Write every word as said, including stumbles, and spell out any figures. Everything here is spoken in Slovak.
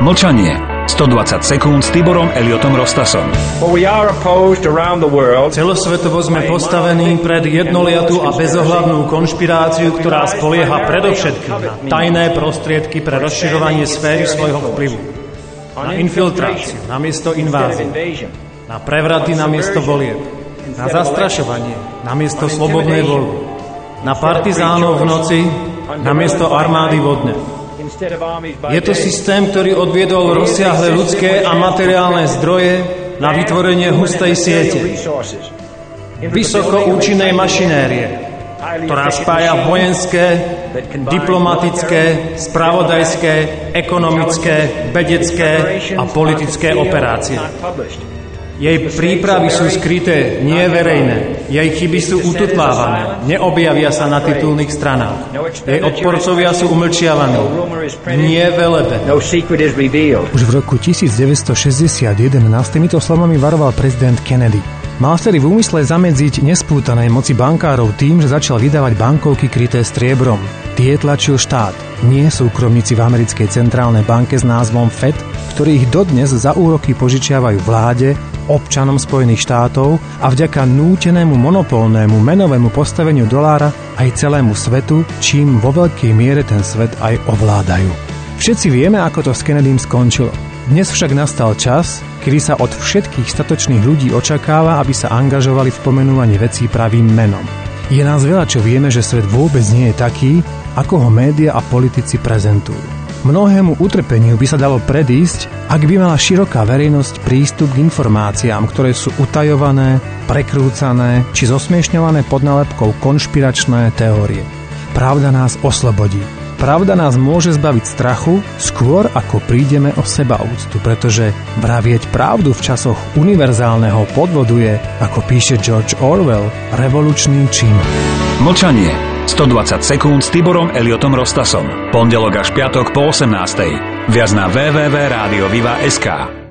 Mlčanie. stodvadsať sekúnd s Tiborom Elliotom Rostasom. Celosvetovo sme postavení pred jednoliatú a bezohľadnú konšpiráciu, ktorá spolieha predovšetkým na tajné prostriedky pre rozširovanie sféry svojho vplyvu. Na infiltráciu namiesto invázie. Na prevraty namiesto volieb. Na zastrašovanie namiesto slobodnej voľby. Na partizánov v noci namiesto armády vodne. Je to systém, ktorý odviedol rozsiahle ľudské a materiálne zdroje na vytvorenie hustej siete. Vysoko účinnej mašinérie, ktorá spája vojenské, diplomatické, spravodajské, ekonomické, vedecké a politické operácie. Jej prípravy sú skryté, nie verejné. Jej chyby sú ututlávané, neobjavia sa na titulných stranách. Jej odporcovia sú umlčiavaní, nie velebe. Už v roku devätnásťstošesťdesiatjeden nás týmito slovami varoval prezident Kennedy. Mal vtedy v úmysle zamedziť nespútanej moci bankárov tým, že začal vydávať bankovky kryté striebrom. Tie tlačil štát, nie súkromníci v americkej centrálnej banke s názvom Fed, ktorých dodnes za úroky požičiavajú vláde, občanom Spojených štátov a vďaka nútenému monopolnému menovému postaveniu dolára aj celému svetu, čím vo veľkej miere ten svet aj ovládajú. Všetci vieme, ako to s Kennedym skončilo. Dnes však nastal čas, kedy sa od všetkých statočných ľudí očakáva, aby sa angažovali v pomenúvaní vecí pravým menom. Je nás veľa, čo vieme, že svet vôbec nie je taký, ako ho média a politici prezentujú. Mnohému utrpeniu by sa dalo predísť, ak by mala široká verejnosť prístup k informáciám, ktoré sú utajované, prekrúcané či zosmiešňované pod nálepkou konšpiračné teórie. Pravda nás oslobodí. Pravda nás môže zbaviť strachu skôr, ako prídeme o sebaúctu, pretože vravieť pravdu v časoch univerzálneho podvodu je, ako píše George Orwell, revolučný čin. Mlčanie. stodvadsať sekúnd s Tiborom Elliotom Rostasom. Pondelok až piatok po osemnástej. Viac na w w w bodka rádio viva bodka es ká.